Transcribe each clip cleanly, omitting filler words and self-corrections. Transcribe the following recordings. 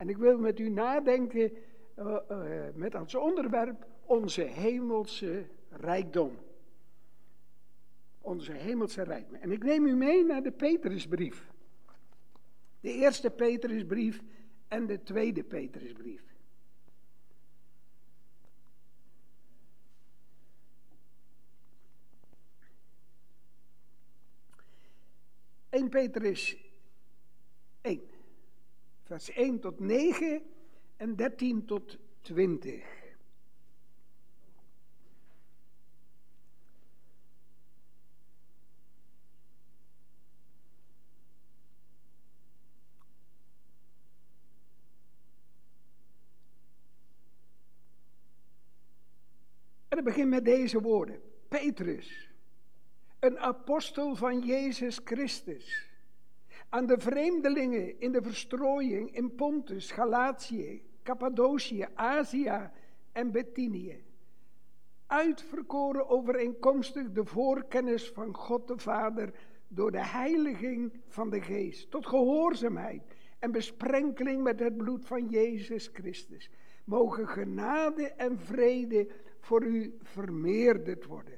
En ik wil met u nadenken met als onderwerp onze hemelse rijkdom. Onze hemelse rijkdom. En ik neem u mee naar de Petrusbrief. De eerste Petrusbrief en de tweede Petrusbrief. (1 Petrus 1, vers 1 tot 9 en 13 tot 20. En het begint met deze woorden. Petrus, een apostel van Jezus Christus, aan de vreemdelingen in de verstrooiing in Pontus, Galatië, Cappadocië, Azië en Bithynië, uitverkoren overeenkomstig de voorkennis van God de Vader door de heiliging van de Geest, tot gehoorzaamheid en besprenkeling met het bloed van Jezus Christus, mogen genade en vrede voor u vermeerderd worden.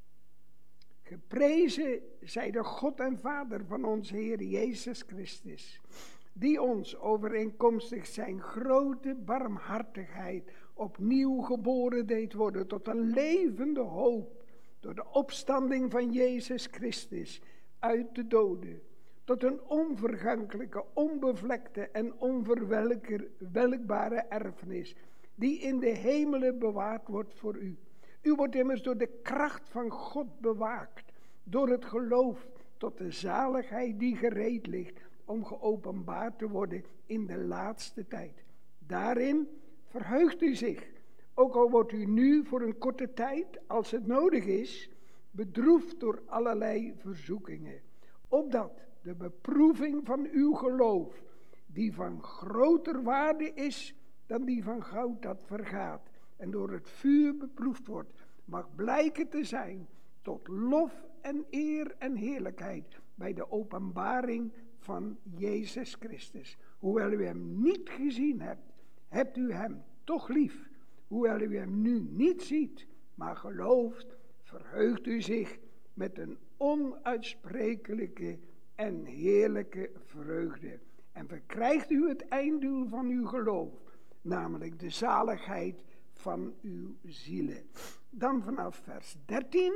Geprezen zij de God en Vader van onze Heer Jezus Christus, die ons overeenkomstig zijn grote barmhartigheid opnieuw geboren deed worden tot een levende hoop door de opstanding van Jezus Christus uit de doden, tot een onvergankelijke, onbevlekte en onverwelkbare erfenis, die in de hemelen bewaard wordt voor u. U wordt immers door de kracht van God bewaakt, door het geloof tot de zaligheid die gereed ligt om geopenbaard te worden in de laatste tijd. Daarin verheugt u zich, ook al wordt u nu voor een korte tijd, als het nodig is, bedroefd door allerlei verzoekingen, opdat de beproeving van uw geloof, die van groter waarde is dan die van goud dat vergaat en door het vuur beproefd wordt, mag blijken te zijn tot lof en eer en heerlijkheid bij de openbaring van Jezus Christus. Hoewel u hem niet gezien hebt, hebt u hem toch lief. Hoewel u hem nu niet ziet, maar gelooft, verheugt u zich met een onuitsprekelijke en heerlijke vreugde. En verkrijgt u het einddoel van uw geloof, namelijk de zaligheid van uw zielen. Dan vanaf vers 13.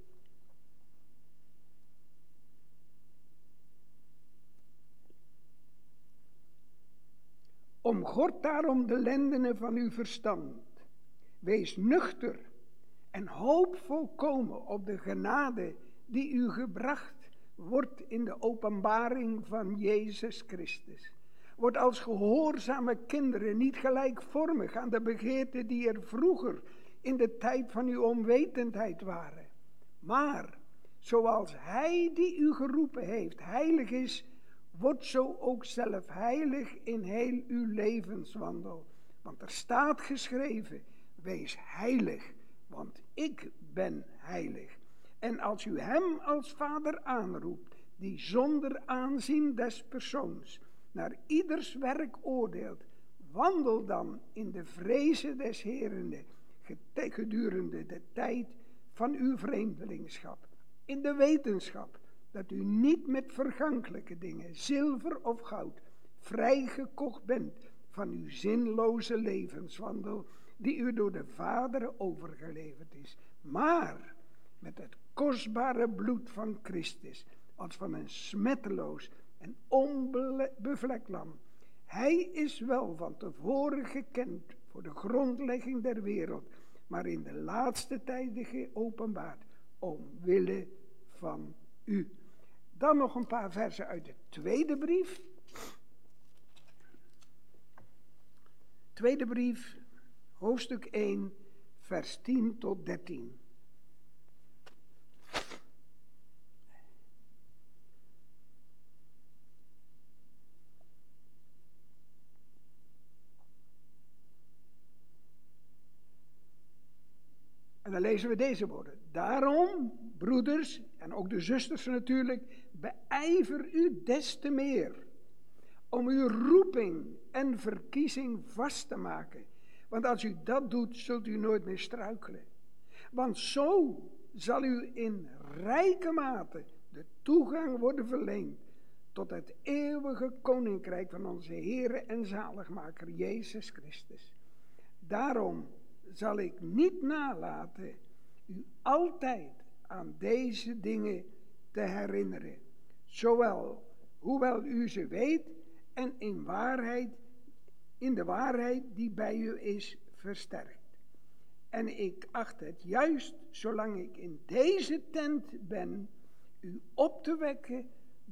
Omgord daarom de lendenen van uw verstand. Wees nuchter en hoop volkomen op de genade die u gebracht wordt in de openbaring van Jezus Christus. Word als gehoorzame kinderen niet gelijkvormig aan de begeerten die er vroeger in de tijd van uw onwetendheid waren. Maar zoals hij die u geroepen heeft heilig is, word zo ook zelf heilig in heel uw levenswandel. Want er staat geschreven, wees heilig, want ik ben heilig. En als u hem als vader aanroept, die zonder aanzien des persoons naar ieders werk oordeelt, wandel dan in de vreze des Heeren gedurende de tijd van uw vreemdelingschap, in de wetenschap dat u niet met vergankelijke dingen, zilver of goud, vrijgekocht bent van uw zinloze levenswandel, die u door de Vader overgeleverd is, maar met het kostbare bloed van Christus, als van een smetteloos en onbevlekt lam. Hij is wel van tevoren gekend voor de grondlegging der wereld, maar in de laatste tijden geopenbaard, omwille van u. Dan nog een paar versen uit de tweede brief. Tweede brief, hoofdstuk 1, vers 10 tot 13. En dan lezen we deze woorden. Daarom, broeders, en ook de zusters natuurlijk, beijver u des te meer, om uw roeping en verkiezing vast te maken. Want als u dat doet, zult u nooit meer struikelen. Want zo zal u in rijke mate de toegang worden verleend tot het eeuwige koninkrijk van onze Heere en zaligmaker Jezus Christus. Daarom zal ik niet nalaten u altijd aan deze dingen te herinneren, hoewel u ze weet en in de waarheid die bij u is versterkt. En ik acht het juist, zolang ik in deze tent ben, u op te wekken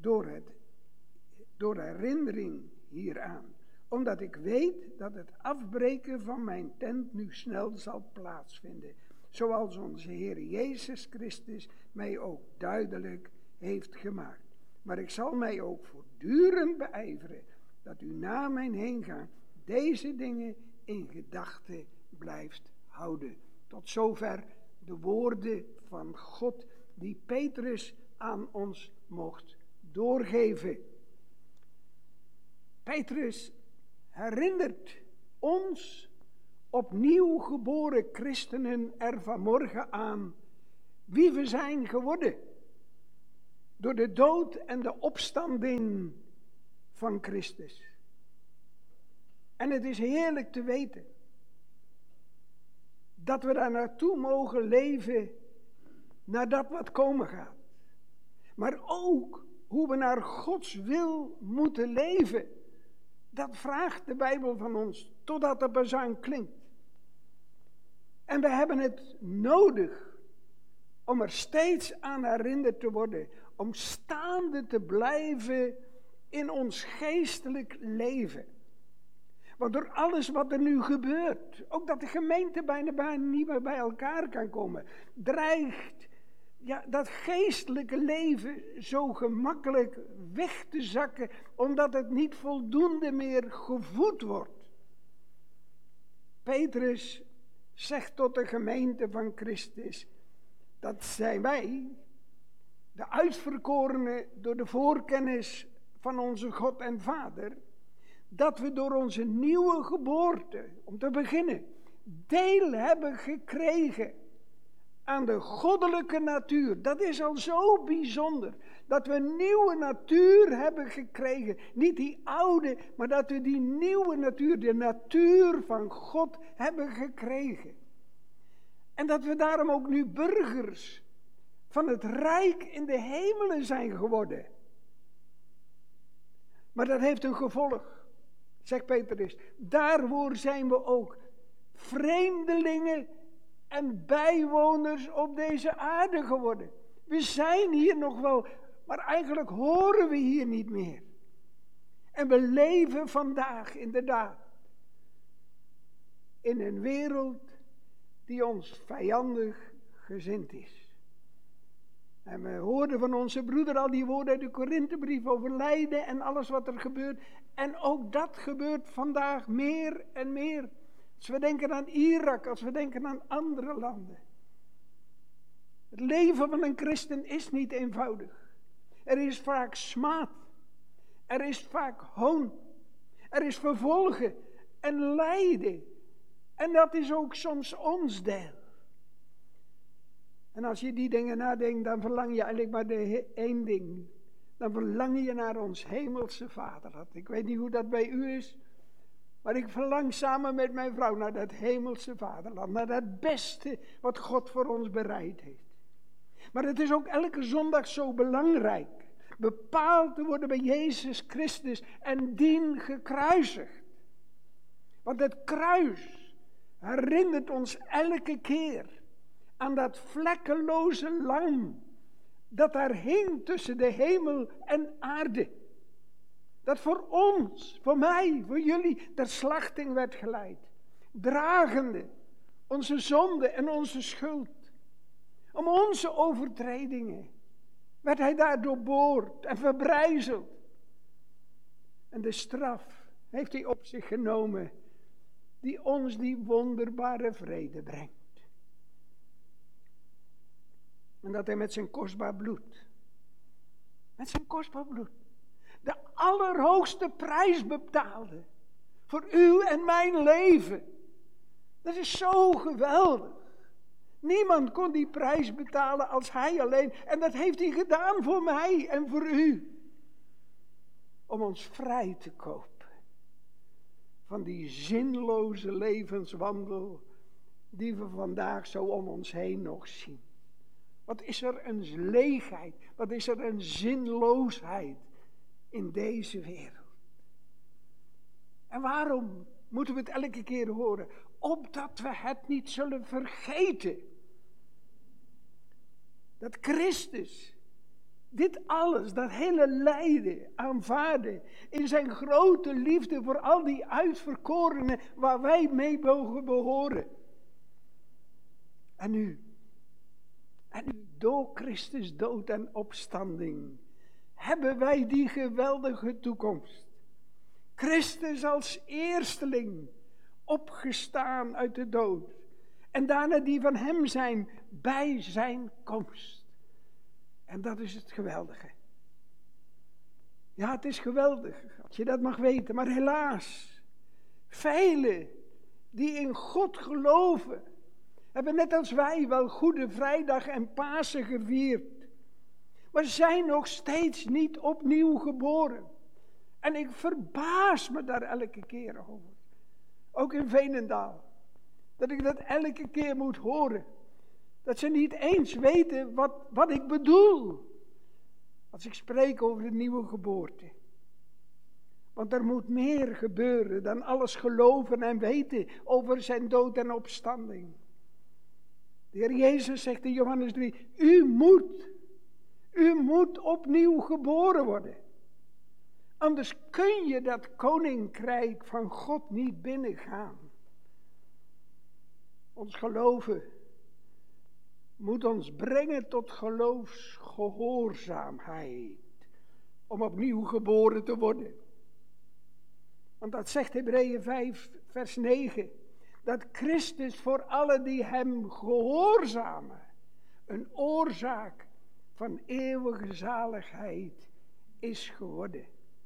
door herinnering hieraan. Omdat ik weet dat het afbreken van mijn tent nu snel zal plaatsvinden. Zoals onze Heer Jezus Christus mij ook duidelijk heeft gemaakt. Maar ik zal mij ook voortdurend beijveren dat u na mijn heengaan deze dingen in gedachten blijft houden. Tot zover de woorden van God die Petrus aan ons mocht doorgeven. Petrus herinnert ons opnieuw geboren christenen er vanmorgen aan wie we zijn geworden door de dood en de opstanding van Christus. En het is heerlijk te weten dat we daar naartoe mogen leven naar dat wat komen gaat. Maar ook hoe we naar Gods wil moeten leven. Dat vraagt de Bijbel van ons, totdat de bazuin klinkt. En we hebben het nodig om er steeds aan herinnerd te worden, om staande te blijven in ons geestelijk leven. Want door alles wat er nu gebeurt, ook dat de gemeente bijna niet meer bij elkaar kan komen, dreigt dat geestelijke leven zo gemakkelijk weg te zakken, omdat het niet voldoende meer gevoed wordt. Petrus zegt tot de gemeente van Christus, dat zijn wij, de uitverkorenen door de voorkennis van onze God en Vader, dat we door onze nieuwe geboorte, om te beginnen, deel hebben gekregen aan de goddelijke natuur. Dat is al zo bijzonder, dat we een nieuwe natuur hebben gekregen. Niet die oude, maar dat we die nieuwe natuur, de natuur van God, hebben gekregen. En dat we daarom ook nu burgers van het rijk in de hemelen zijn geworden. Maar dat heeft een gevolg, zegt Petrus. Daarvoor zijn we ook vreemdelingen en bijwoners op deze aarde geworden. We zijn hier nog wel, maar eigenlijk horen we hier niet meer. En we leven vandaag inderdaad in een wereld die ons vijandig gezind is. En we hoorden van onze broeder al die woorden uit de Korinthebrief over lijden en alles wat er gebeurt. En ook dat gebeurt vandaag meer en meer. Als we denken aan Irak, als we denken aan andere landen. Het leven van een christen is niet eenvoudig. Er is vaak smaad. Er is vaak hoon. Er is vervolgen en lijden. En dat is ook soms ons deel. En als je die dingen nadenkt, dan verlang je eigenlijk maar één ding. Dan verlang je naar ons hemelse vaderland. Ik weet niet hoe dat bij u is. Maar ik verlang samen met mijn vrouw naar dat hemelse vaderland. Naar dat beste wat God voor ons bereid heeft. Maar het is ook elke zondag zo belangrijk. Bepaald te worden bij Jezus Christus en dien gekruisigd. Want het kruis herinnert ons elke keer aan dat vlekkeloze lam dat daar hing tussen de hemel en aarde. Dat voor ons, voor mij, voor jullie ter slachting werd geleid. Dragende onze zonde en onze schuld. Om onze overtredingen werd hij daar doorboord en verbrijzeld. En de straf heeft hij op zich genomen die ons die wonderbare vrede brengt. En dat hij met zijn kostbaar bloed, de allerhoogste prijs betaalde voor uw en mijn leven. Dat is zo geweldig. Niemand kon die prijs betalen als hij alleen. En dat heeft hij gedaan voor mij en voor u. Om ons vrij te kopen van die zinloze levenswandel die we vandaag zo om ons heen nog zien. Wat is er een leegheid, wat is er een zinloosheid in deze wereld. En waarom moeten we het elke keer horen? Opdat we het niet zullen vergeten. Dat Christus dit alles, dat hele lijden aanvaarde in zijn grote liefde voor al die uitverkorenen waar wij mee mogen behoren. En nu, door Christus dood en opstanding, hebben wij die geweldige toekomst. Christus als eersteling, opgestaan uit de dood. En daarna die van hem zijn bij zijn komst. En dat is het geweldige. Ja, het is geweldig, als je dat mag weten. Maar helaas, velen die in God geloven, hebben net als wij wel Goede Vrijdag en Pasen gevierd. Maar zijn nog steeds niet opnieuw geboren. En ik verbaas me daar elke keer over. Ook in Veenendaal. Dat ik dat elke keer moet horen. Dat ze niet eens weten wat ik bedoel. Als ik spreek over de nieuwe geboorte. Want er moet meer gebeuren dan alles geloven en weten over zijn dood en opstanding. De Heer Jezus zegt in Johannes 3, u moet opnieuw geboren worden. Anders kun je dat koninkrijk van God niet binnengaan. Ons geloven moet ons brengen tot geloofsgehoorzaamheid. Om opnieuw geboren te worden. Want dat zegt Hebreeën 5 vers 9. Dat Christus voor allen die hem gehoorzamen een oorzaak van eeuwige zaligheid is geworden.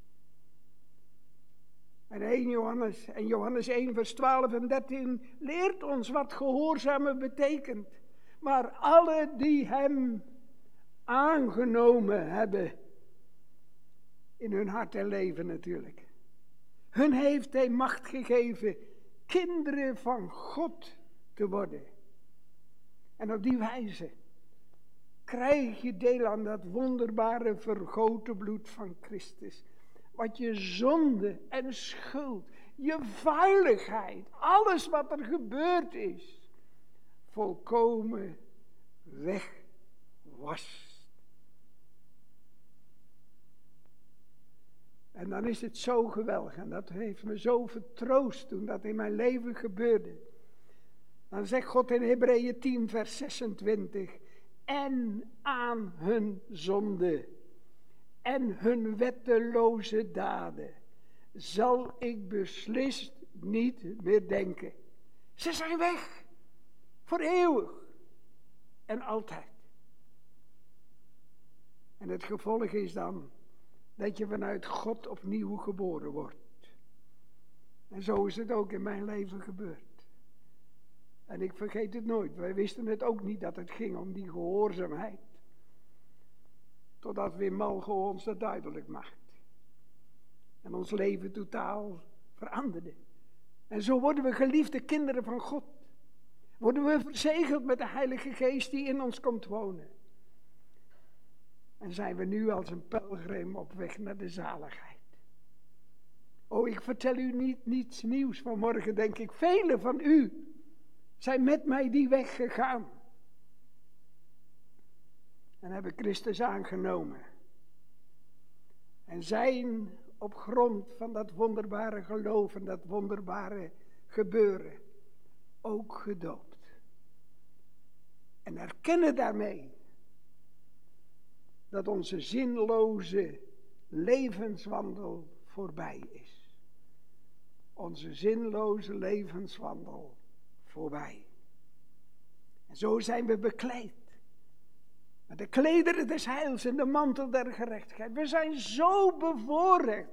En Johannes 1 vers 12 en 13 leert ons wat gehoorzamen betekent. Maar alle die hem aangenomen hebben, in hun hart en leven natuurlijk. Hun heeft hij macht gegeven kinderen van God te worden. En op die wijze krijg je deel aan dat wonderbare vergoten bloed van Christus. Wat je zonde en schuld, je vuiligheid, alles wat er gebeurd is, volkomen wegwast. En dan is het zo geweldig. En dat heeft me zo vertroost toen dat in mijn leven gebeurde. Dan zegt God in Hebreeën 10 vers 26. En aan hun zonde en hun wetteloze daden zal ik beslist niet meer denken. Ze zijn weg. Voor eeuwig. En altijd. En het gevolg is dan dat je vanuit God opnieuw geboren wordt. En zo is het ook in mijn leven gebeurd. En ik vergeet het nooit. Wij wisten het ook niet dat het ging om die gehoorzaamheid. Totdat Wim Malgo ons dat duidelijk maakt. En ons leven totaal veranderde. En zo worden we geliefde kinderen van God. Worden we verzegeld met de Heilige Geest die in ons komt wonen. En zijn we nu als een pelgrim op weg naar de zaligheid. Oh, ik vertel u niets nieuws vanmorgen, denk ik. Velen van u zijn met mij die weg gegaan. En hebben Christus aangenomen. En zijn op grond van dat wonderbare geloof en dat wonderbare gebeuren ook gedoopt. En erkennen daarmee dat onze zinloze levenswandel voorbij is. Onze zinloze levenswandel voorbij. En zo zijn we bekleed Met de klederen des heils en de mantel der gerechtigheid. We zijn zo bevoorrecht.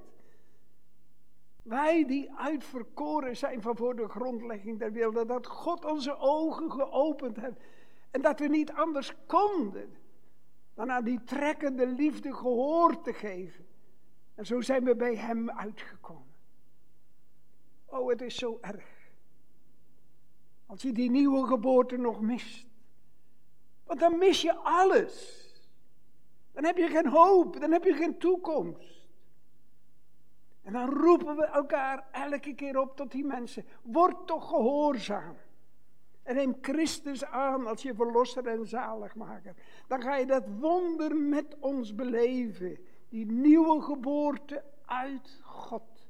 Wij die uitverkoren zijn van voor de grondlegging der wereld. Dat God onze ogen geopend heeft. En dat we niet anders konden dan aan die trekkende liefde gehoor te geven. En zo zijn we bij hem uitgekomen. Oh, het is zo erg. Als je die nieuwe geboorte nog mist. Want dan mis je alles. Dan heb je geen hoop, dan heb je geen toekomst. En dan roepen we elkaar elke keer op tot die mensen. Word toch gehoorzaam. En neem Christus aan als je verlosser en zaligmaker. Dan ga je dat wonder met ons beleven. Die nieuwe geboorte uit God.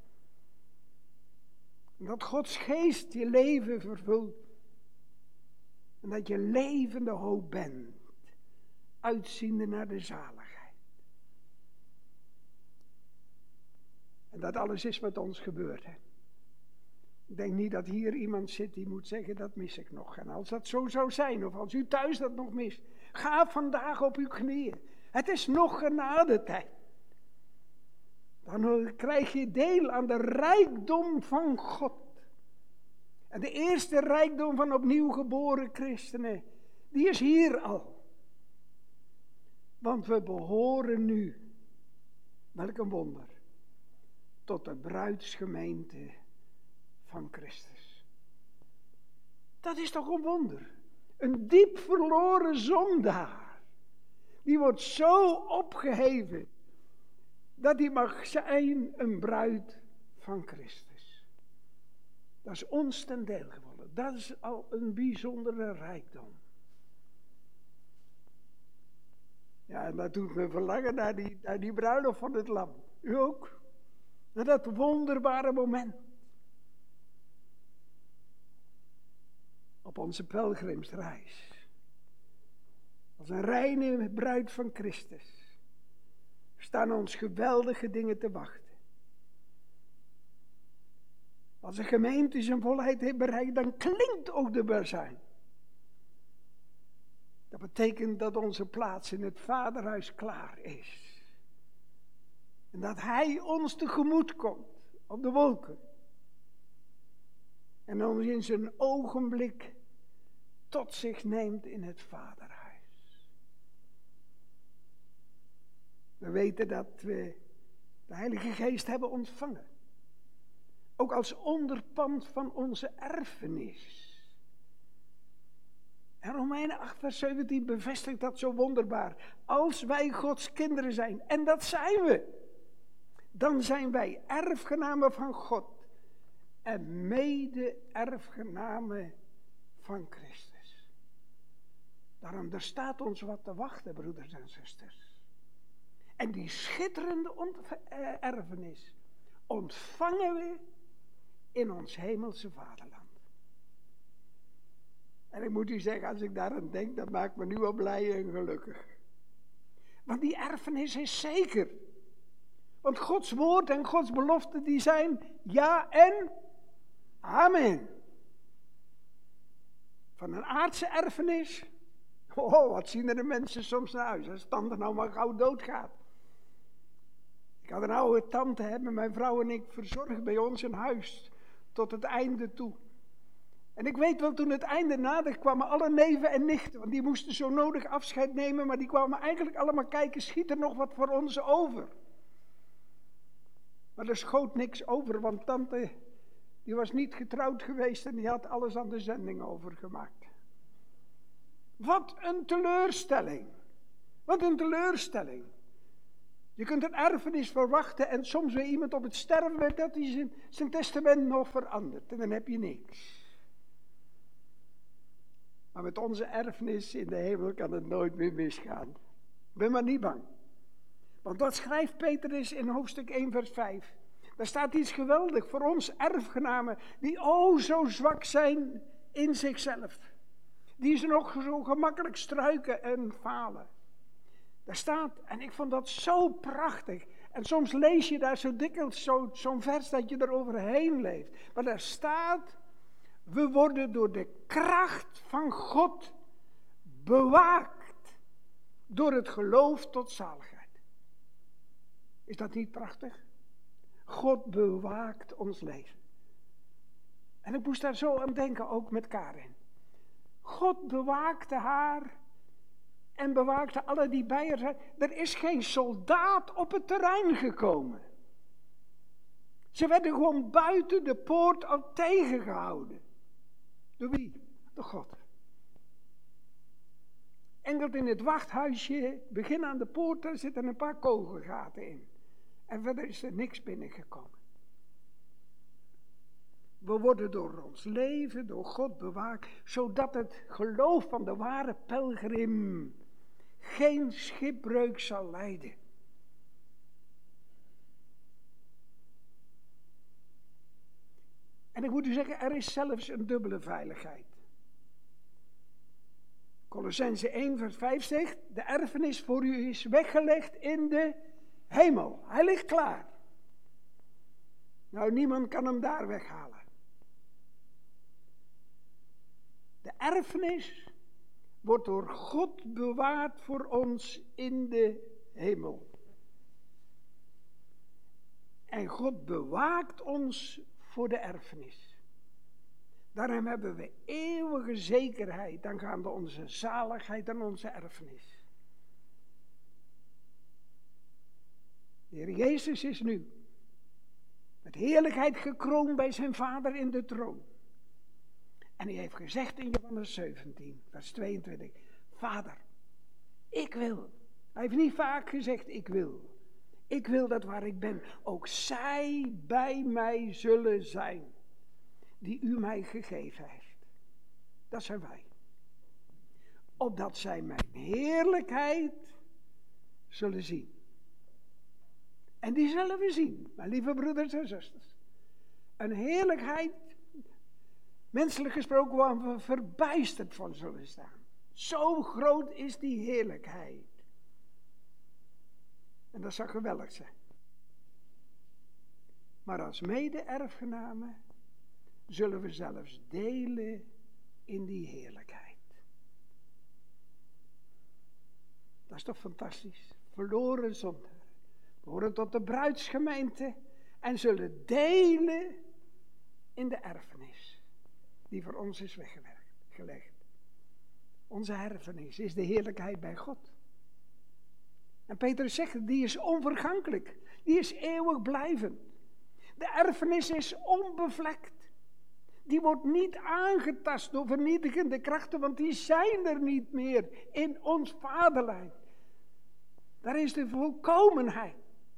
En dat Gods geest je leven vervult. En dat je levende hoop bent. Uitziende naar de zaligheid. En dat alles is wat ons gebeurt. Hè? Ik denk niet dat hier iemand zit die moet zeggen, dat mis ik nog. En als dat zo zou zijn, of als u thuis dat nog mist, ga vandaag op uw knieën. Het is nog genadetijd. Dan krijg je deel aan de rijkdom van God. En de eerste rijkdom van opnieuw geboren christenen, die is hier al. Want we behoren nu, welk een wonder, tot de bruidsgemeente van Christus. Dat is toch een wonder. Een diep verloren zondaar. Die wordt zo opgeheven, dat hij mag zijn een bruid van Christus. Dat is ons ten deel geworden. Dat is al een bijzondere rijkdom. Ja, en dat doet me verlangen naar die bruiloft van het lam. U ook? Naar dat wonderbare moment. Op onze pelgrimsreis. Als een reine bruid van Christus. Staan ons geweldige dingen te wachten. Als een gemeente zijn volheid heeft bereikt, dan klinkt ook de bazuin. Dat betekent dat onze plaats in het Vaderhuis klaar is. En dat Hij ons tegemoet komt op de wolken. En ons in zijn ogenblik tot zich neemt in het Vaderhuis. We weten dat we de Heilige Geest hebben ontvangen. Ook als onderpand van onze erfenis. En Romeinen 8 vers 17 bevestigt dat zo wonderbaar. Als wij Gods kinderen zijn, en dat zijn we, dan zijn wij erfgenamen van God. En mede-erfgenamen van Christus. Daarom, er staat ons wat te wachten, broeders en zusters. En die schitterende erfenis ontvangen we in ons hemelse vaderland. En ik moet u zeggen, als ik daaraan denk, dat maakt me nu al blij en gelukkig. Want die erfenis is zeker. Want Gods woord en Gods beloften, die zijn ja en amen. Van een aardse erfenis, wat zien er de mensen soms naar uit, als tante nou maar gauw doodgaat. Ik had een oude tante, hebben mijn vrouw en ik verzorgd bij ons in huis, tot het einde toe. En ik weet wel, toen het einde naderde, kwamen alle neven en nichten, want die moesten zo nodig afscheid nemen, maar die kwamen eigenlijk allemaal kijken, schiet er nog wat voor ons over? Maar er schoot niks over, want tante, die was niet getrouwd geweest en die had alles aan de zending overgemaakt. Wat een teleurstelling. Wat een teleurstelling. Je kunt een erfenis verwachten en soms weer iemand op het sterven dat hij zijn testament nog verandert. En dan heb je niks. Maar met onze erfenis in de hemel kan het nooit meer misgaan. Ben maar niet bang. Want wat schrijft Petrus in hoofdstuk 1 vers 5? Daar staat iets geweldig voor ons erfgenamen die zo zwak zijn in zichzelf. Die ze nog zo gemakkelijk struiken en falen. Daar staat, en ik vond dat zo prachtig. En soms lees je daar zo dikwijls zo'n vers dat je er overheen leeft. Maar daar staat, we worden door de kracht van God bewaakt. door het geloof tot zaligheid. Is dat niet prachtig? God bewaakt ons leven. En ik moest daar zo aan denken, ook met Karin. God bewaakte haar en bewaakte alle die bij haar zijn. Er is geen soldaat op het terrein gekomen. Ze werden gewoon buiten de poort al tegengehouden. Door wie? Door God. Enkel in het wachthuisje, begin aan de poort, daar zitten een paar kogelgaten in. En verder is er niks binnengekomen. We worden door ons leven, door God bewaakt, zodat het geloof van de ware pelgrim geen schipbreuk zal lijden. En ik moet u zeggen, er is zelfs een dubbele veiligheid. Kolossenzen 1 vers 5 zegt, de erfenis voor u is weggelegd in de hemel. Hij ligt klaar. Nou, niemand kan hem daar weghalen. De erfenis wordt door God bewaard voor ons in de hemel. En God bewaakt ons voor de erfenis. Daarom hebben we eeuwige zekerheid aangaande onze zaligheid en onze erfenis. De Heer Jezus is nu met heerlijkheid gekroond bij zijn Vader in de troon. En hij heeft gezegd in Johannes 17, vers 22, Vader, ik wil. Hij heeft niet vaak gezegd, ik wil. Ik wil dat waar ik ben, ook zij bij mij zullen zijn, die u mij gegeven heeft. Dat zijn wij. Opdat zij mijn heerlijkheid zullen zien. En die zullen we zien, mijn lieve broeders en zusters. Een heerlijkheid, menselijk gesproken, waar we verbijsterd van zullen staan. Zo groot is die heerlijkheid. En dat zou geweldig zijn. Maar als mede-erfgenamen zullen we zelfs delen in die heerlijkheid. Dat is toch fantastisch? Verloren zonder. We horen tot de bruidsgemeente en zullen delen in de erfenis die voor ons is weggelegd. Onze erfenis is de heerlijkheid bij God. En Petrus zegt, die is onvergankelijk. Die is eeuwig blijvend. De erfenis is onbevlekt. Die wordt niet aangetast door vernietigende krachten, want die zijn er niet meer in ons vaderland. Daar is de volkomenheid.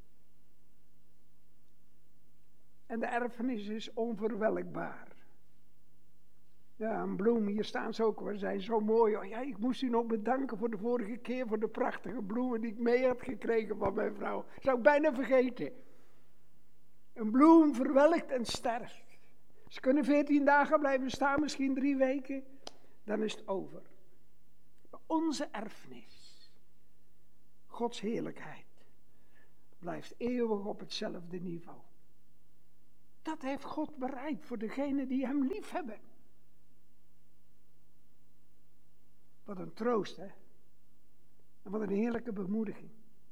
En de erfenis is onverwelkbaar. Ja, een bloem, hier staan ze ook, we zijn zo mooi. Oh ja, ik moest u nog bedanken voor de vorige keer, voor de prachtige bloemen die ik mee had gekregen van mijn vrouw. Zou ik bijna vergeten. Een bloem verwelkt en sterft. Ze kunnen 14 dagen blijven staan, misschien 3 weken. Dan is het over. Maar onze erfenis, Gods heerlijkheid, blijft eeuwig op hetzelfde niveau. Dat heeft God bereid voor degenen die hem lief hebben. Wat een troost, hè? En wat een heerlijke bemoediging.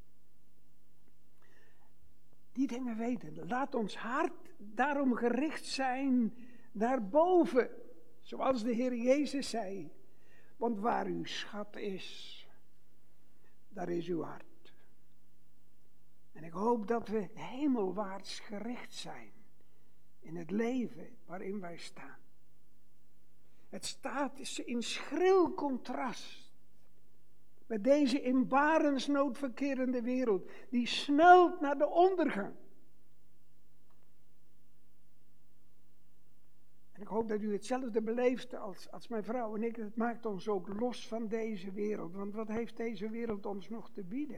Die dingen weten. Laat ons hart daarom gericht zijn naar boven. Zoals de Heer Jezus zei. Want waar uw schat is, daar is uw hart. En ik hoop dat we hemelwaarts gericht zijn. In het leven waarin wij staan. Het staat in schril contrast met deze in barensnood verkerende wereld, die snelt naar de ondergang. En ik hoop dat u hetzelfde beleeft als mijn vrouw en ik. Het maakt ons ook los van deze wereld, want wat heeft deze wereld ons nog te bieden?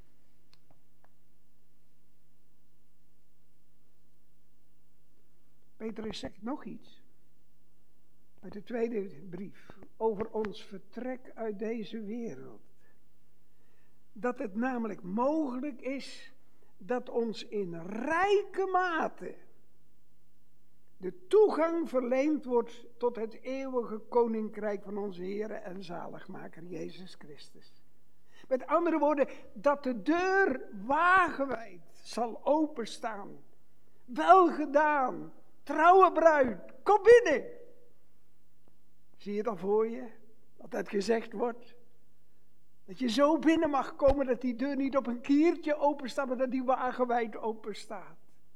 Petrus zegt nog iets. Uit de tweede brief over ons vertrek uit deze wereld. Dat het namelijk mogelijk is dat ons in rijke mate de toegang verleend wordt tot het eeuwige koninkrijk van onze Heer en zaligmaker Jezus Christus. Met andere woorden, dat de deur wagenwijd zal openstaan. Wel gedaan, trouwe bruid, kom binnen. Zie je het al voor je, dat dat gezegd wordt? Dat je zo binnen mag komen dat die deur niet op een kiertje open staat, maar dat die wagenwijd open staat.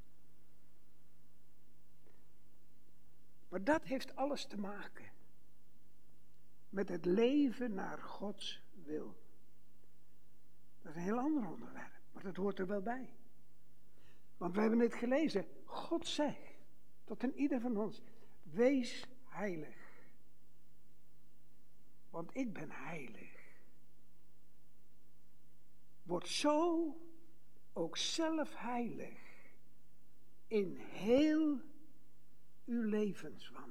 Maar dat heeft alles te maken met het leven naar Gods wil. Dat is een heel ander onderwerp, maar dat hoort er wel bij. Want we hebben het gelezen, God zegt tot een ieder van ons, wees heilig. Want ik ben heilig. Word zo ook zelf heilig in heel uw levenswandel.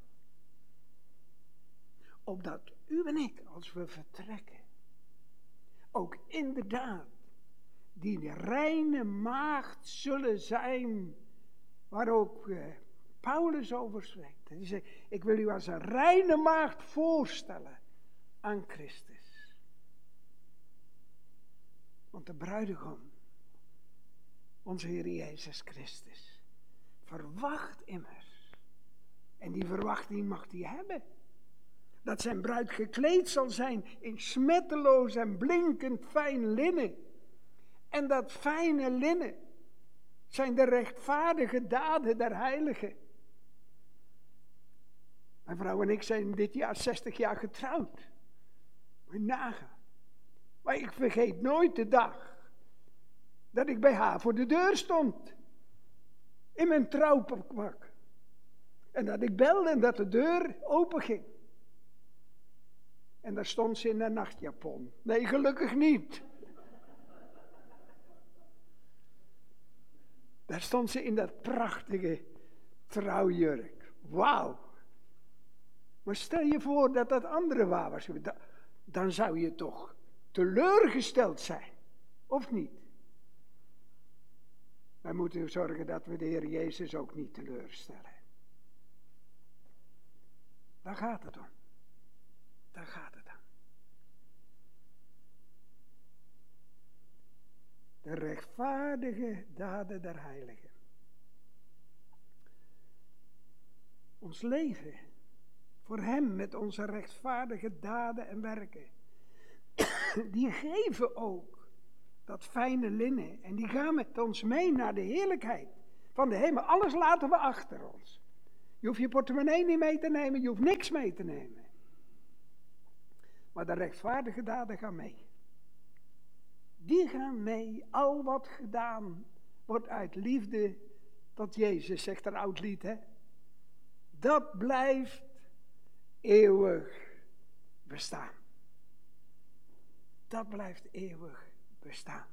Opdat u en ik, als we vertrekken, ook inderdaad die reine maagd zullen zijn, waar ook Paulus over spreekt. Hij zegt, ik wil u als een reine maagd voorstellen aan Christus. Want de bruidegom, onze Heer Jezus Christus, verwacht immers, en die verwachting mag hij hebben, dat zijn bruid gekleed zal zijn in smetteloos en blinkend fijn linnen. En dat fijne linnen zijn de rechtvaardige daden der heiligen. Mijn vrouw en ik zijn dit jaar 60 jaar getrouwd. Moet je nagaan. Maar ik vergeet nooit de dag dat ik bij haar voor de deur stond. In mijn trouwpak. En dat ik belde en dat de deur open ging. En daar stond ze in een nachtjapon. Nee, gelukkig niet. Daar stond ze in dat prachtige trouwjurk. Wauw. Maar stel je voor dat dat andere waar was. Dan zou je toch teleurgesteld zijn. Of niet? Wij moeten zorgen dat we de Heer Jezus ook niet teleurstellen. Daar gaat het om. Daar gaat het om. De rechtvaardige daden der heiligen. Ons leven voor hem met onze rechtvaardige daden en werken. Die geven ook dat fijne linnen. En die gaan met ons mee naar de heerlijkheid van de hemel. Alles laten we achter ons. Je hoeft je portemonnee niet mee te nemen. Je hoeft niks mee te nemen. Maar de rechtvaardige daden gaan mee. Die gaan mee. Al wat gedaan wordt uit liefde tot Jezus, zegt een oud lied, hè. Dat blijft eeuwig bestaan. Dat blijft eeuwig bestaan.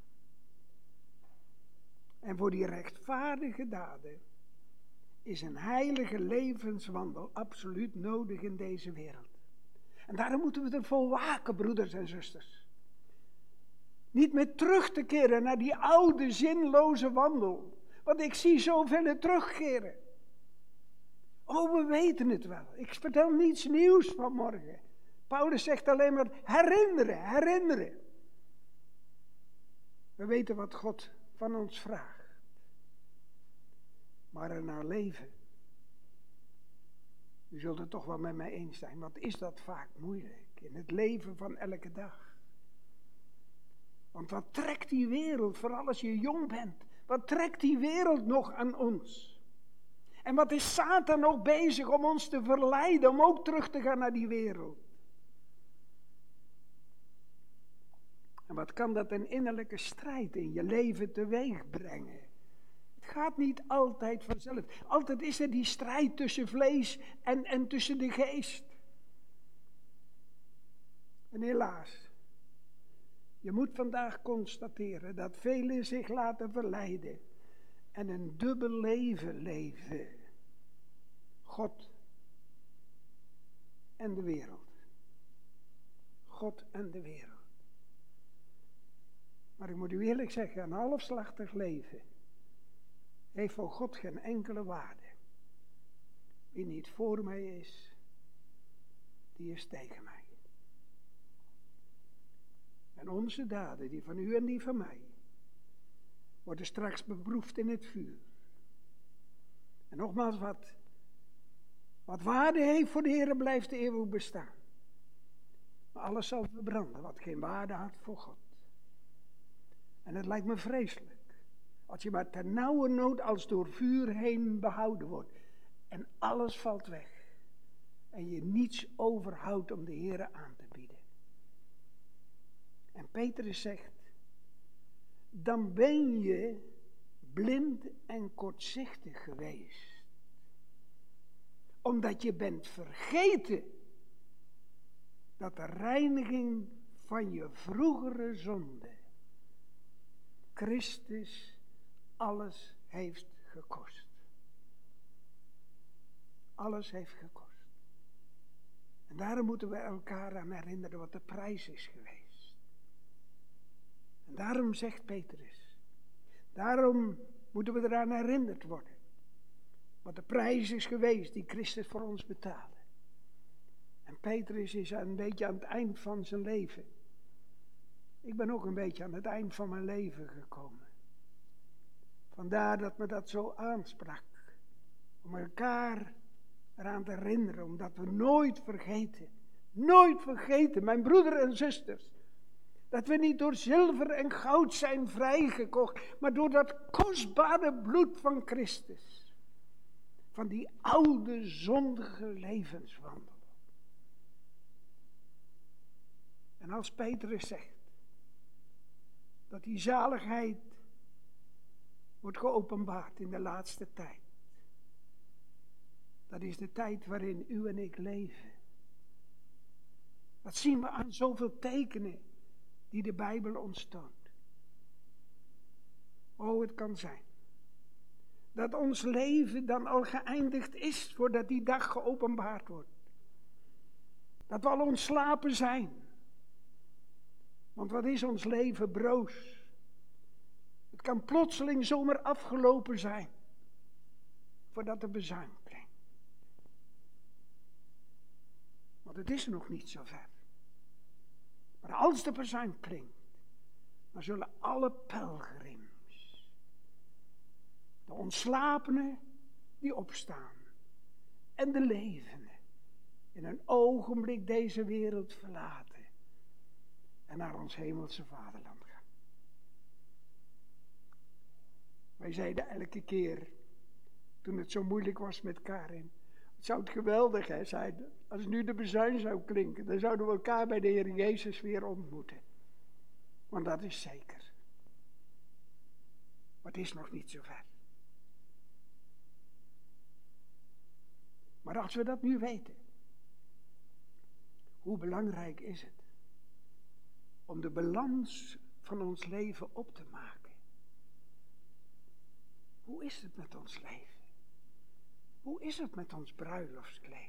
En voor die rechtvaardige daden is een heilige levenswandel absoluut nodig in deze wereld. En daarom moeten we ervoor waken, broeders en zusters. Niet meer terug te keren naar die oude zinloze wandel. Want ik zie zoveel terugkeren. Oh, we weten het wel. Ik vertel niets nieuws vanmorgen. Paulus zegt alleen maar herinneren, herinneren. We weten wat God van ons vraagt. Maar ernaar leven. U zult het toch wel met mij eens zijn. Wat is dat vaak moeilijk in het leven van elke dag. Want wat trekt die wereld, vooral als je jong bent. Wat trekt die wereld nog aan ons? En wat is Satan nog bezig om ons te verleiden om ook terug te gaan naar die wereld? En wat kan dat een innerlijke strijd in je leven teweeg brengen? Het gaat niet altijd vanzelf. Altijd is er die strijd tussen vlees en tussen de geest. En helaas, je moet vandaag constateren dat velen zich laten verleiden en een dubbel leven leven. God en de wereld. God en de wereld. Maar ik moet u eerlijk zeggen, een halfslachtig leven heeft voor God geen enkele waarde. Wie niet voor mij is, die is tegen mij. En onze daden, die van u en die van mij, worden straks beproefd in het vuur. En nogmaals, wat waarde heeft voor de Heer blijft eeuwig bestaan. Maar alles zal verbranden wat geen waarde had voor God. En het lijkt me vreselijk. Als je maar ternauwernood als door vuur heen behouden wordt. En alles valt weg. En je niets overhoudt om de Heer aan te bieden. En Petrus zegt, dan ben je blind en kortzichtig geweest. Omdat je bent vergeten dat de reiniging van je vroegere zonde Christus alles heeft gekost. Alles heeft gekost. En daarom moeten we elkaar aan herinneren wat de prijs is geweest. En daarom zegt Petrus, daarom moeten we eraan herinnerd worden. Wat de prijs is geweest die Christus voor ons betaalde. En Petrus is een beetje aan het eind van zijn leven. Ik ben ook een beetje aan het eind van mijn leven gekomen. Vandaar dat me dat zo aansprak. Om elkaar eraan te herinneren, omdat we nooit vergeten, mijn broeder en zusters, dat we niet door zilver en goud zijn vrijgekocht, maar door dat kostbare bloed van Christus. Van die oude zondige levenswandel. En als Petrus zegt dat die zaligheid wordt geopenbaard in de laatste tijd. Dat is de tijd waarin u en ik leven. Dat zien we aan zoveel tekenen die de Bijbel ons toont. Oh, het kan zijn dat ons leven dan al geëindigd is voordat die dag geopenbaard wordt. Dat we al ontslapen zijn. Want wat is ons leven broos? Het kan plotseling zomaar afgelopen zijn voordat de bezuin klinkt. Want het is nog niet zo ver. Maar als de bezuin klinkt, dan zullen alle pelgrims, de ontslapenen die opstaan en de levenden, in een ogenblik deze wereld verlaten en naar ons hemelse vaderland gaan. Wij zeiden elke keer, toen het zo moeilijk was met Karin, het zou het geweldig zijn, als nu de bezuin zou klinken, dan zouden we elkaar bij de Heer Jezus weer ontmoeten. Want dat is zeker. Maar het is nog niet zo ver. Maar als we dat nu weten, hoe belangrijk is het om de balans van ons leven op te maken? Hoe is het met ons leven? Hoe is het met ons bruiloftskleed?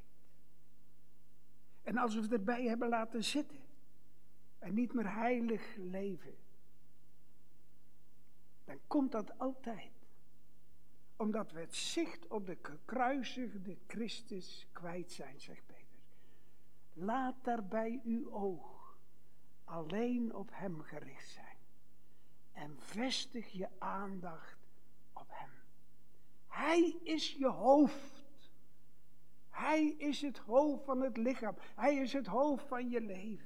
En als we het erbij hebben laten zitten en niet meer heilig leven, dan komt dat altijd omdat we het zicht op de gekruisigde Christus kwijt zijn, zegt Petrus. Laat daarbij uw oog alleen op hem gericht zijn en vestig je aandacht op hem. Hij is je hoofd. Hij is het hoofd van het lichaam. Hij is het hoofd van je leven.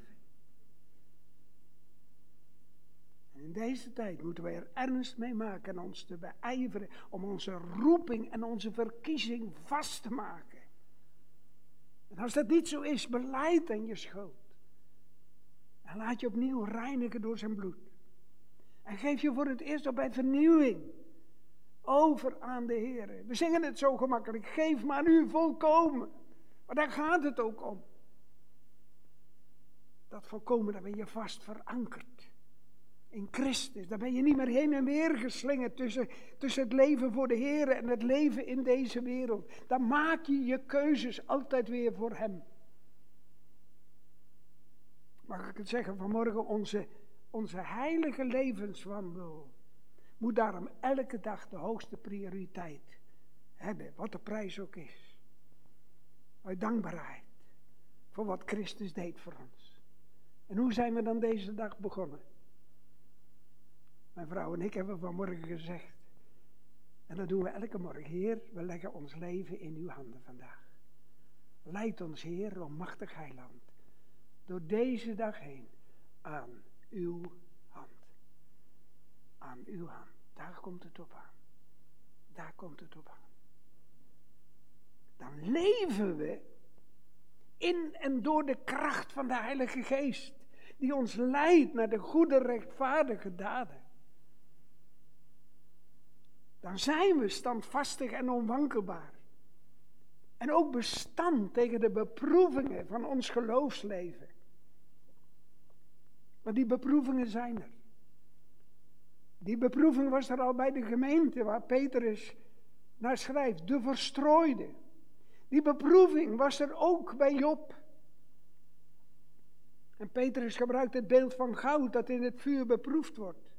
En in deze tijd moeten wij er ernst mee maken en ons te beijveren om onze roeping en onze verkiezing vast te maken. En als dat niet zo is, belijd dan je schuld. En laat je opnieuw reinigen door zijn bloed. En geef je voor het eerst op bij vernieuwing over aan de Heer. We zingen het zo gemakkelijk. Geef maar u volkomen. Maar daar gaat het ook om. Dat volkomen, daar ben je vast verankerd. In Christus. Daar ben je niet meer heen en weer geslingerd tussen het leven voor de Heer en het leven in deze wereld. Dan maak je je keuzes altijd weer voor hem. Mag ik het zeggen vanmorgen? Onze heilige levenswandel moet daarom elke dag de hoogste prioriteit hebben, wat de prijs ook is. Uit dankbaarheid voor wat Christus deed voor ons. En hoe zijn we dan deze dag begonnen? Mijn vrouw en ik hebben vanmorgen gezegd, en dat doen we elke morgen: Heer, we leggen ons leven in uw handen vandaag. Leid ons, Heer, o machtig heiland, door deze dag heen aan uw hand. Aan uw hand. Daar komt het op aan. Daar komt het op aan. Dan leven we in en door de kracht van de Heilige Geest, die ons leidt naar de goede, rechtvaardige daden. Dan zijn we standvastig en onwankelbaar. En ook bestand tegen de beproevingen van ons geloofsleven. Want die beproevingen zijn er. Die beproeving was er al bij de gemeente waar Petrus naar schrijft, de verstrooide. Die beproeving was er ook bij Job. En Petrus gebruikt het beeld van goud dat in het vuur beproefd wordt.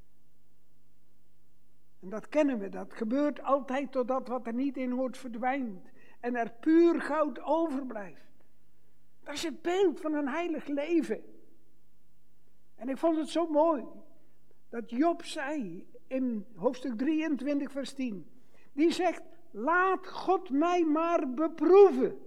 En dat kennen we, dat gebeurt altijd totdat wat er niet in hoort verdwijnt. En er puur goud overblijft. Dat is het beeld van een heilig leven. En ik vond het zo mooi dat Job zei in hoofdstuk 23 vers 10. Die zegt, laat God mij maar beproeven.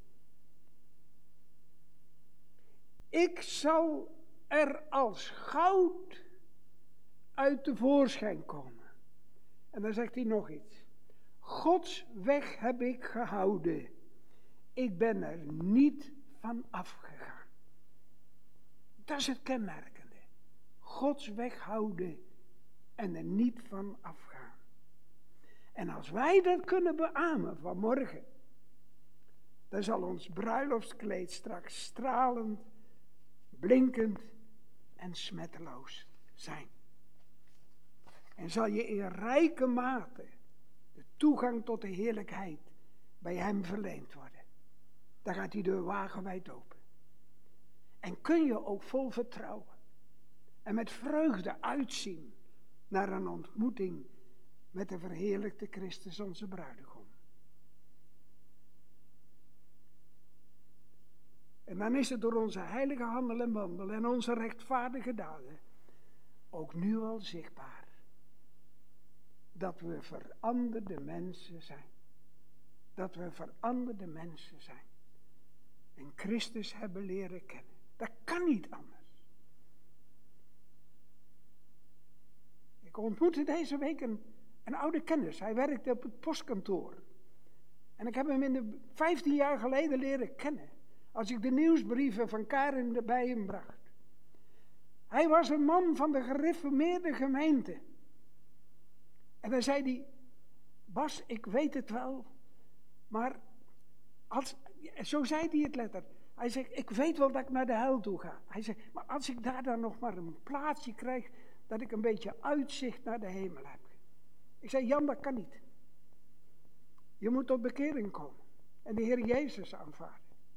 Ik zal er als goud uit tevoorschijn komen. En dan zegt hij nog iets. Gods weg heb ik gehouden. Ik ben er niet van afgegaan. Dat is het kenmerkende. Gods weg houden en er niet van afgaan. En als wij dat kunnen beamen vanmorgen, dan zal ons bruiloftskleed straks stralend, blinkend en smetteloos zijn. En zal je in rijke mate de toegang tot de heerlijkheid bij hem verleend worden. Dan gaat die deur wagenwijd open. En kun je ook vol vertrouwen en met vreugde uitzien naar een ontmoeting met de verheerlijkte Christus onze bruidegom. En dan is het door onze heilige handel en wandel en onze rechtvaardige daden ook nu al zichtbaar dat we veranderde mensen zijn. Dat we veranderde mensen zijn. En Christus hebben leren kennen. Dat kan niet anders. Ik ontmoette deze week een oude kennis. Hij werkte op het postkantoor. En ik heb hem 15 jaar geleden leren kennen. Als ik de nieuwsbrieven van Karin bij hem bracht. Hij was een man van de gereformeerde gemeente. En dan zei hij, Bas, ik weet het wel, maar zo zei hij het letterlijk. Hij zegt, ik weet wel dat ik naar de hel toe ga. Hij zegt, maar als ik daar dan nog maar een plaatsje krijg, dat ik een beetje uitzicht naar de hemel heb. Ik zei, Jan, dat kan niet. Je moet tot bekering komen en de Heer Jezus aanvaarden.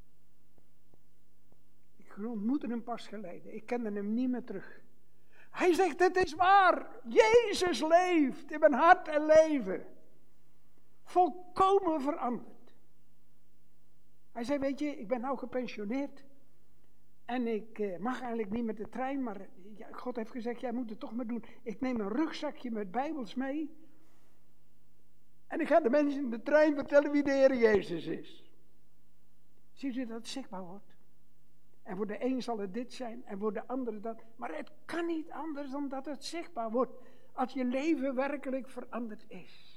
Ik ontmoette hem pas geleden, ik kende hem niet meer terug. Hij zegt, het is waar, Jezus leeft in mijn hart en leven. Volkomen veranderd. Hij zei, weet je, ik ben nou gepensioneerd. En ik mag eigenlijk niet met de trein, maar God heeft gezegd, jij moet het toch maar doen. Ik neem een rugzakje met Bijbels mee. En ik ga de mensen in de trein vertellen wie de Heer Jezus is. Ziet u dat het zichtbaar wordt? En voor de een zal het dit zijn en voor de andere dat. Maar het kan niet anders dan dat het zichtbaar wordt. Als je leven werkelijk veranderd is.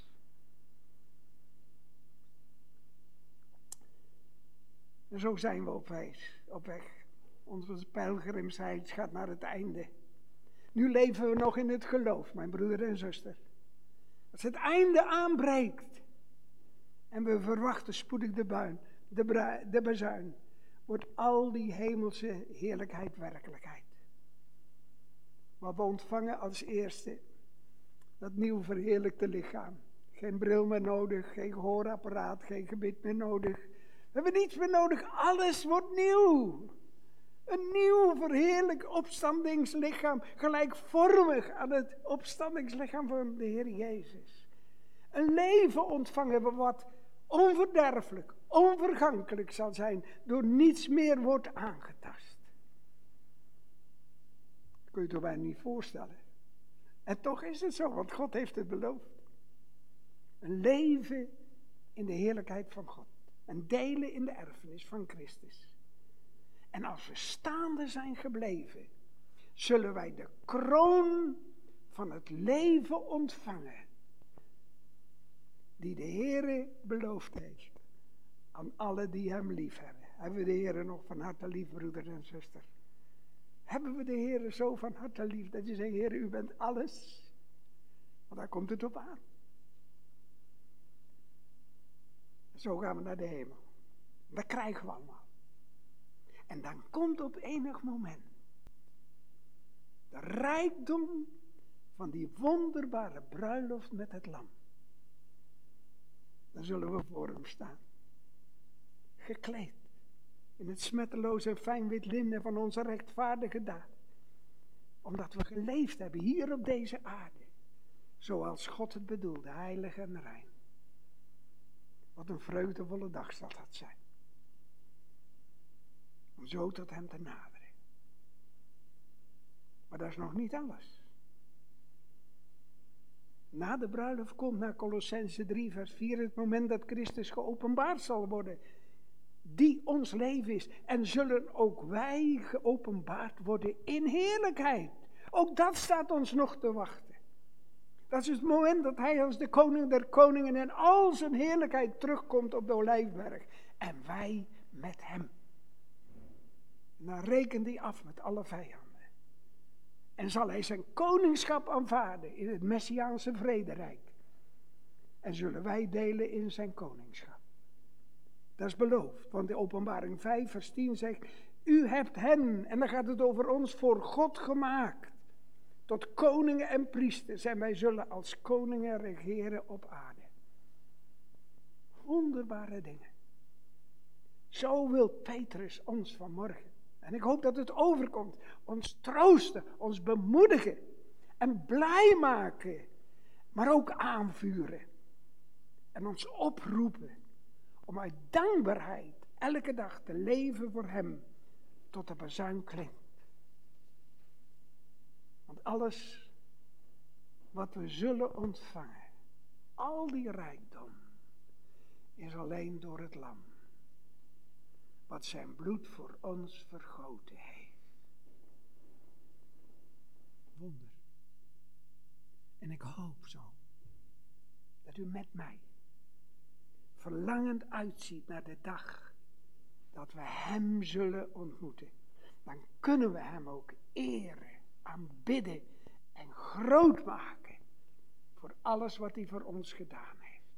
En zo zijn we op weg. Onze pelgrimsreis gaat naar het einde. Nu leven we nog in het geloof, mijn broeder en zuster. Als het einde aanbreekt en we verwachten spoedig de bazuin, wordt al die hemelse heerlijkheid werkelijkheid. Maar we ontvangen als eerste dat nieuw verheerlijkte lichaam. Geen bril meer nodig, geen gehoorapparaat, geen gebit meer nodig. We hebben niets meer nodig, alles wordt nieuw. Een nieuw verheerlijk opstandingslichaam, gelijkvormig aan het opstandingslichaam van de Heer Jezus. Een leven ontvangen we wat onverderfelijk, onvergankelijk zal zijn, door niets meer wordt aangetast. Kun je het bijna niet voorstellen. En toch is het zo, want God heeft het beloofd. Een leven in de heerlijkheid van God. En delen in de erfenis van Christus. En als we staande zijn gebleven, zullen wij de kroon van het leven ontvangen. Die de Heere beloofd heeft. Aan alle die hem lief hebben. Hebben we de Heere nog van harte lief, broeder en zuster? Hebben we de Heere zo van harte lief, dat je zegt, Heere, u bent alles. Want daar komt het op aan. Zo gaan we naar de hemel. Dat krijgen we allemaal. En dan komt op enig moment de rijkdom van die wonderbare bruiloft met het lam. Dan zullen we voor hem staan. Gekleed in het smetteloze en fijn wit linnen van onze rechtvaardige daad. Omdat we geleefd hebben hier op deze aarde. Zoals God het bedoelde, heilig en rein. Wat een vreugdevolle dag zal dat zijn. Om zo tot hem te naderen. Maar dat is nog niet alles. Na de bruiloft komt naar Kolossenzen 3 vers 4 het moment dat Christus geopenbaard zal worden. Die ons leven is. En zullen ook wij geopenbaard worden in heerlijkheid. Ook dat staat ons nog te wachten. Dat is het moment dat hij als de koning der koningen en al zijn heerlijkheid terugkomt op de Olijfberg. En wij met hem. En dan rekent hij af met alle vijanden. En zal hij zijn koningschap aanvaarden in het Messiaanse vrederijk. En zullen wij delen in zijn koningschap. Dat is beloofd, want de Openbaring 5 vers 10 zegt, u hebt hen, en dan gaat het over ons, voor God gemaakt. Tot koningen en priesters, en wij zullen als koningen regeren op aarde. Wonderbare dingen. Zo wil Petrus ons vanmorgen. En ik hoop dat het overkomt. Ons troosten, ons bemoedigen. En blij maken. Maar ook aanvuren. En ons oproepen. Om uit dankbaarheid elke dag te leven voor hem. Tot de bazuin klinkt. Want alles wat we zullen ontvangen. Al die rijkdom. Is alleen door het lam. Wat zijn bloed voor ons vergoten heeft. Wonder. En ik hoop zo. Dat u met mij. Verlangend uitziet naar de dag. Dat we hem zullen ontmoeten. Dan kunnen we hem ook eren. Aanbidden. En groot maken. Voor alles wat hij voor ons gedaan heeft.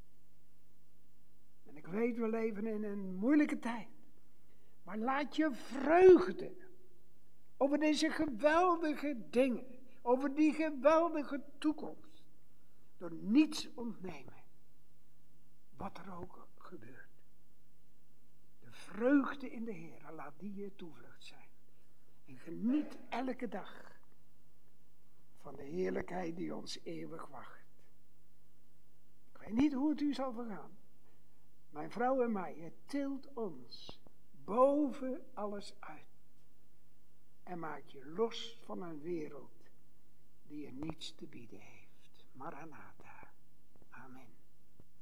En ik weet, we leven in een moeilijke tijd. Maar laat je vreugde over deze geweldige dingen, over die geweldige toekomst, door niets ontnemen, wat er ook gebeurt. De vreugde in de Heer, laat die je toevlucht zijn. En geniet elke dag van de heerlijkheid die ons eeuwig wacht. Ik weet niet hoe het u zal vergaan. Mijn vrouw en mij, het tilt ons boven alles uit. En maakt je los van een wereld die je niets te bieden heeft. Maranatha. Amen.